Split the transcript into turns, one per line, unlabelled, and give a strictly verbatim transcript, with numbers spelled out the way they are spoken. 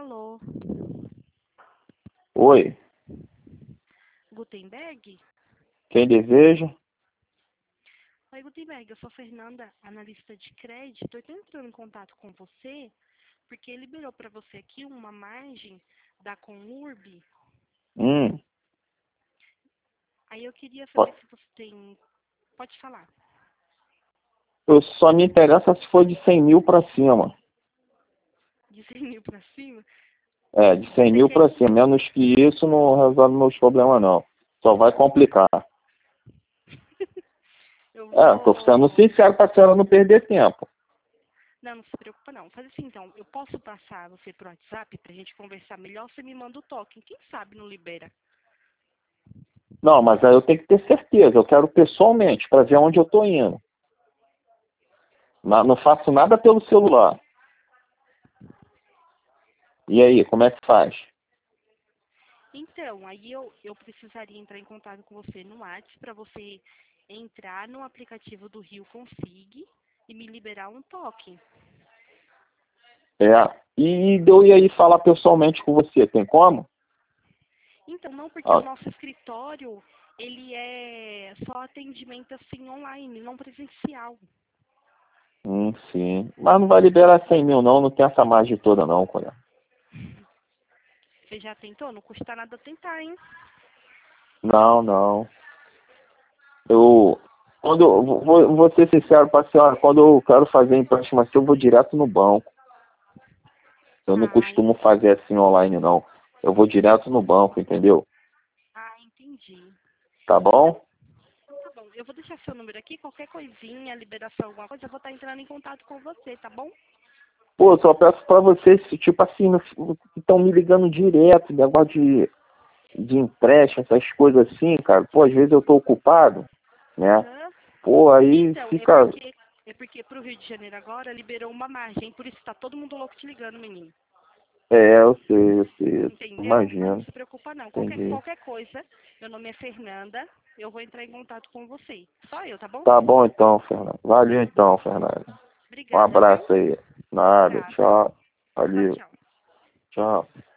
Alô,
Oi,
Gutenberg?
quem deseja?
Oi, Gutenberg, eu sou a Fernanda, analista de crédito. Eu estou entrando em contato com você porque liberou para você aqui uma margem da Conurb.
Hum,
Aí eu queria saber
po-
se você tem... Pode falar.
eu só me interessa se for de cem mil para cima.
De cem mil para cima?
É, de cem
Você
mil
quer...
para cima. Menos que isso não resolve meus problemas, não. Só vai complicar.
Eu
É, tô sendo
vou...
sincero para a senhora não perder tempo.
Não, não se preocupa não. Faz assim então, eu posso passar você pro WhatsApp pra gente conversar melhor? Você me manda o token. Quem sabe não libera?
Não, mas aí eu tenho que ter certeza. Eu quero pessoalmente, para ver onde eu tô indo. Na- Não faço nada pelo celular. E aí, como é que faz?
Então, aí eu, eu precisaria entrar em contato com você no WhatsApp para você entrar no aplicativo do Rio Config e me liberar um token.
É, e eu ia aí falar pessoalmente com você. Tem como?
Então, não porque o
Ah,
nosso escritório, ele é só atendimento assim online, não presencial.
hum, sim. Mas não vai liberar cem mil, não. Não tem essa margem toda, não, Cunha.
Você já tentou? Não custa nada tentar, hein?
Não, não. Eu, quando, eu vou, vou ser sincero para a senhora, quando eu quero fazer empréstimo assim, eu vou direto no banco. Eu não
Ah,
costumo
en-
fazer assim online, não. Eu vou direto no banco, entendeu?
ah, entendi.
Tá
Então,
bom?
então tá bom. Eu vou deixar seu número aqui, qualquer coisinha, liberação, alguma coisa, eu vou estar entrando em contato com você, tá bom?
Pô, só peço pra vocês, tipo assim, estão me ligando direto, negócio de, de empréstimo, essas coisas assim, cara. Pô, às vezes eu tô ocupado, né?
Aham.
Pô, aí
Então, é
fica.
porque é porque pro Rio de Janeiro agora liberou uma margem, por isso tá todo mundo louco te ligando, menino.
É, eu sei, eu sei,
Entendeu? Mas não
imagino,
se preocupa não. Qualquer,
entendi.
qualquer coisa, meu nome é Fernanda, eu vou entrar em contato com você. Só eu, tá bom?
Tá bom então, Fernando. Valeu então, Fernando. Um
Obrigada, viu?
abraço aí. Nada.
Nada.
Tchau.
Tchau,
Valeu.
tchau.
Tchau.